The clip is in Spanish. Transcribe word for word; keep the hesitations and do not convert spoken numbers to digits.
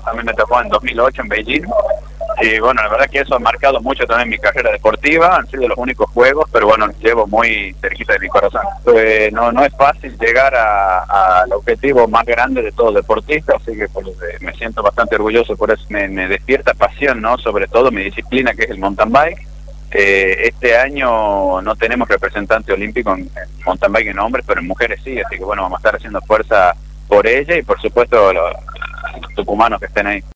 también me tocó en dos mil ocho en Beijing. Y bueno, la verdad que eso ha marcado mucho también mi carrera deportiva, han sido los únicos juegos, pero bueno, llevo muy cerquita de mi corazón. Pues no no es fácil llegar al objetivo más grande de todo deportista, así que pues, me siento bastante orgulloso, por eso me, me despierta pasión, ¿no? Sobre todo mi disciplina, que es el mountain bike. Eh, este año no tenemos representante olímpico en, en mountain bike en hombres, pero en mujeres sí, así que bueno, vamos a estar haciendo fuerza por ella y por supuesto los, los tucumanos que estén ahí.